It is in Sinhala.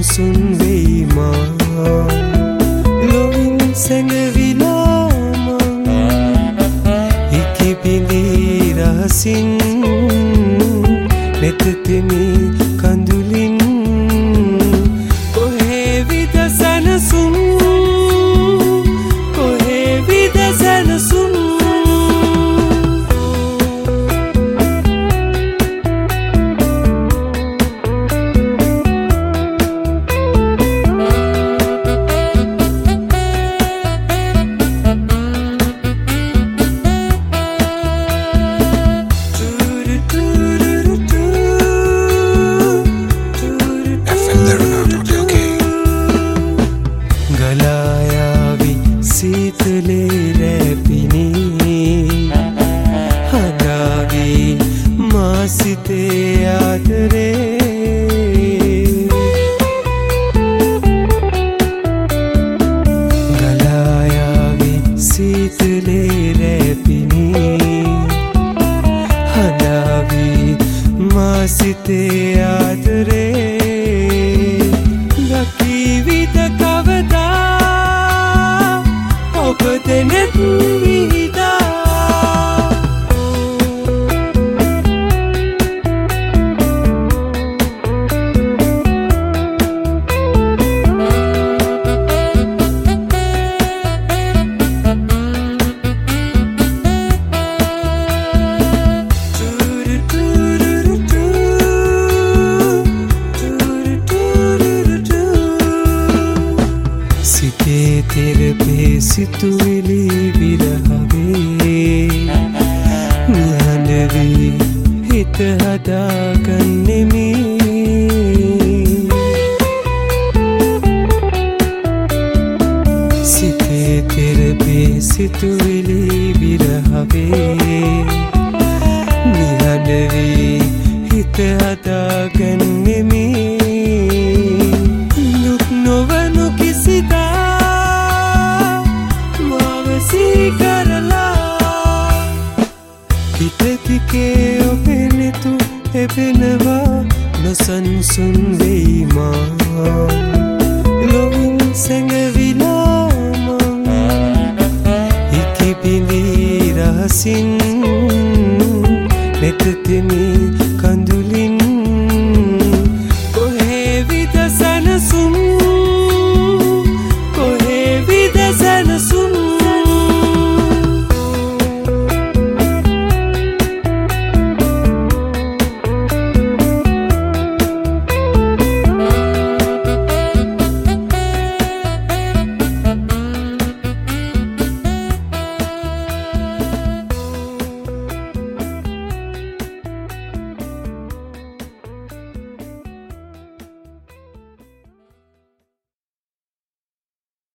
නොසන්සුන් වෙයි මා ලොවින් සැඟවිලා මං හිකි බිඳී රහසින් නැතතෙමි කඳුලින් කොහේ විද සැනසුම් කොහේ විද සැනසුම් සීතලේ රැපිනී හදාගේ මා සිතේ ආදරේ ගලායාවේ සීතලේ රැපිනී හදාගේ මා සිතේ ආදරේ ගකීවිද කවදා ඔබදෙනෙත් විහිදා සිතේ තෙරපේ සිතුවිලි විරහවේ නිහඬවී හිත හදාගන්නෙමි සිතේ තෙරපේ සිතුවිලි විරහවේ නිහඬවී හිත හදාගන්නෙමි දුක් නොවනු කිසිදා හිතතිකේ ඔබෙනෙතු එබෙනවා නොසන්සුන් වෙයි මා ලොවින් සැඟවිලා මං හිකි බිඳී රහසින් නැතතෙමි